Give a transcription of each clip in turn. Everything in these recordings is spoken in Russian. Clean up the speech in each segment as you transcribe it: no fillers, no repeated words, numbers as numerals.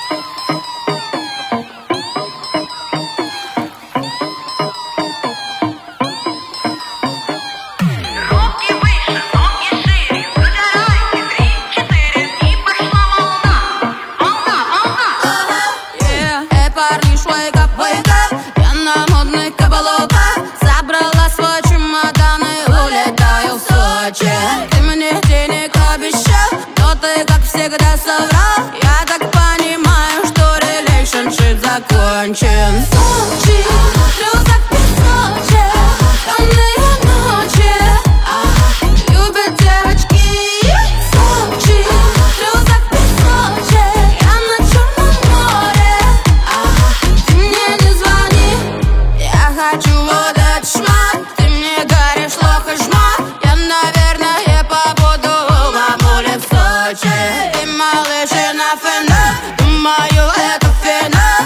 Ты мне денег обещал, но ты, как всегда, соврал. Я так понимаю, что relationship закончен. Сочи, слезах песочек, темные ночи, любят девочки. Сочи, слезах песочек, я на Черном море, ты мне не звони. Я хочу вот этот шмат, ты мне горишь, лох и жмат. Наверное, побуду у мамули в Сочи. И малыши на финал, думаю, это финал.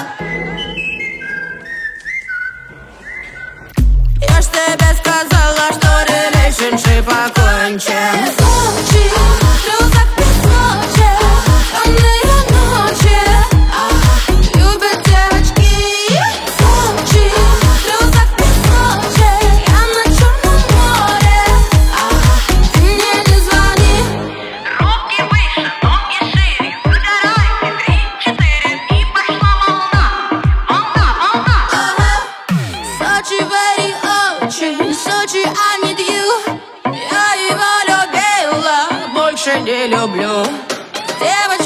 Я ж тебе сказала, что relationship окончен. Сочи, слезах песочек, темные ночи, любят девочки. Сочи, слезах песочек, я на Черном море, ты мне не звони. Руки выше, ноги шире, загорайте, 3-4, и пошла волна. Волна, волна. Сочи, very очень, Сочи, I need you. Я его любила, больше не люблю. Девочка